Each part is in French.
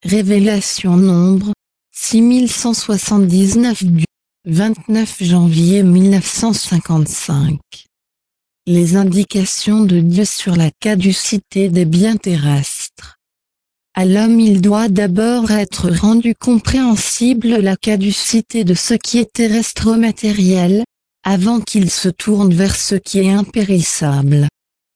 Révélation Nombre 6179 du 29 janvier 1955. Les indications de Dieu sur la caducité des biens terrestres. À l'homme il doit d'abord être rendu compréhensible la caducité de ce qui est terrestre matériel, avant qu'il se tourne vers ce qui est impérissable.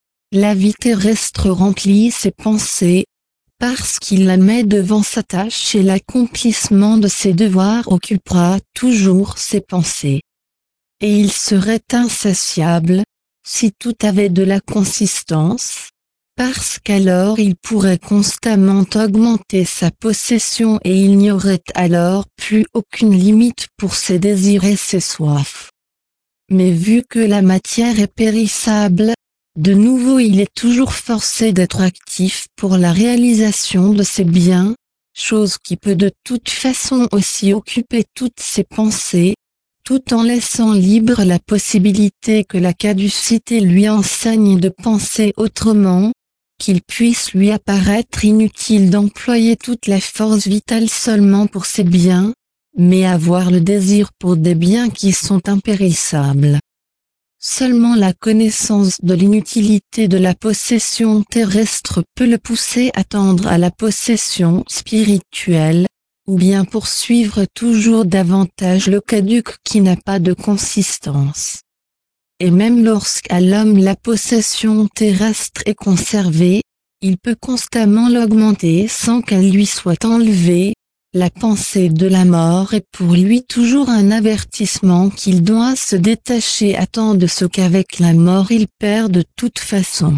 La vie terrestre remplit ses pensées, parce qu'il la met devant sa tâche et l'accomplissement de ses devoirs occupera toujours ses pensées. Et il serait insatiable, si tout avait de la consistance, parce qu'alors il pourrait constamment augmenter sa possession et il n'y aurait alors plus aucune limite pour ses désirs et ses soifs. Mais vu que la matière est périssable, de nouveau il est toujours forcé d'être actif pour la réalisation de ses biens, chose qui peut de toute façon aussi occuper toutes ses pensées, tout en laissant libre la possibilité que la caducité lui enseigne de penser autrement, qu'il puisse lui apparaître inutile d'employer toute la force vitale seulement pour ses biens, mais avoir le désir pour des biens qui sont impérissables. Seulement la connaissance de l'inutilité de la possession terrestre peut le pousser à tendre à la possession spirituelle, ou bien poursuivre toujours davantage le caduc qui n'a pas de consistance. Et même lorsqu'à l'homme la possession terrestre est conservée, il peut constamment l'augmenter sans qu'elle lui soit enlevée. La pensée de la mort est pour lui toujours un avertissement qu'il doit se détacher à temps de ce qu'avec la mort il perd de toute façon.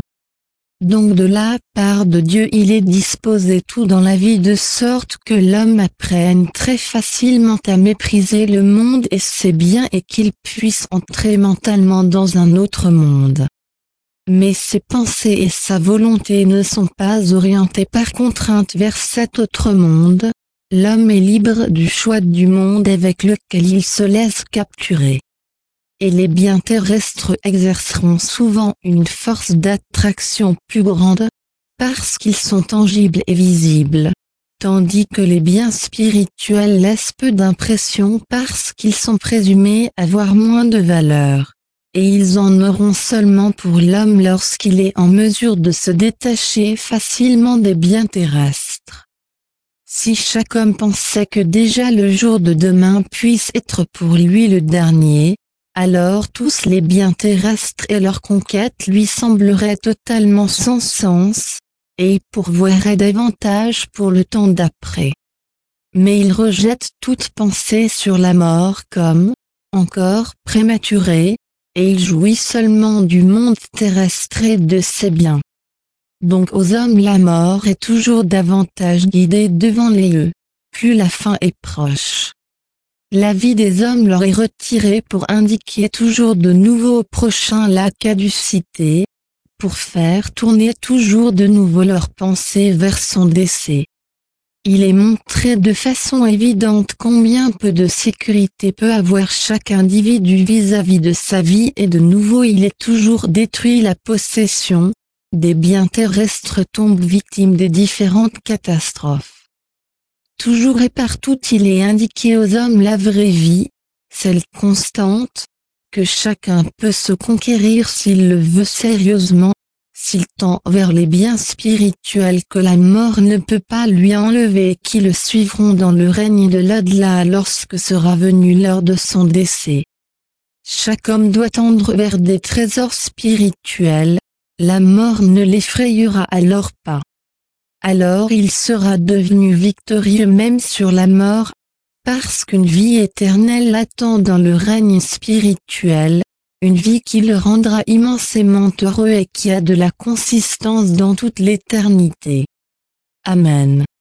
Donc de la part de Dieu il est disposé tout dans la vie de sorte que l'homme apprenne très facilement à mépriser le monde et ses biens et qu'il puisse entrer mentalement dans un autre monde. Mais ses pensées et sa volonté ne sont pas orientées par contrainte vers cet autre monde. L'homme est libre du choix du monde avec lequel il se laisse capturer. Et les biens terrestres exerceront souvent une force d'attraction plus grande, parce qu'ils sont tangibles et visibles, tandis que les biens spirituels laissent peu d'impression parce qu'ils sont présumés avoir moins de valeur. Et ils en auront seulement pour l'homme lorsqu'il est en mesure de se détacher facilement des biens terrestres. Si chaque homme pensait que déjà le jour de demain puisse être pour lui le dernier, alors tous les biens terrestres et leur conquête lui sembleraient totalement sans sens, et il pourvoirait davantage pour le temps d'après. Mais il rejette toute pensée sur la mort comme, encore prématurée, et il jouit seulement du monde terrestre et de ses biens. Donc aux hommes la mort est toujours davantage guidée devant les yeux, plus la fin est proche. La vie des hommes leur est retirée pour indiquer toujours de nouveau au prochain la caducité, pour faire tourner toujours de nouveau leurs pensées vers son décès. Il est montré de façon évidente combien peu de sécurité peut avoir chaque individu vis-à-vis de sa vie et de nouveau il est toujours détruit la possession. Des biens terrestres tombent victimes des différentes catastrophes. Toujours et partout il est indiqué aux hommes la vraie vie, celle constante, que chacun peut se conquérir s'il le veut sérieusement, s'il tend vers les biens spirituels que la mort ne peut pas lui enlever et qui le suivront dans le règne de l'au-delà lorsque sera venue l'heure de son décès. Chaque homme doit tendre vers des trésors spirituels. La mort ne l'effrayera alors pas. Alors il sera devenu victorieux même sur la mort, parce qu'une vie éternelle l'attend dans le règne spirituel, une vie qui le rendra immensément heureux et qui a de la consistance dans toute l'éternité. Amen.